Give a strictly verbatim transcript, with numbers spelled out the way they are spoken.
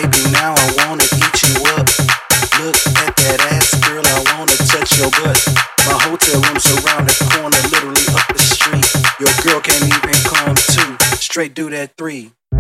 baby, now I wanna eat you up. Look at that ass, girl, I wanna touch your butt. My hotel room's around the corner, literally up the street. Your girl can't even come too. Straight do that three.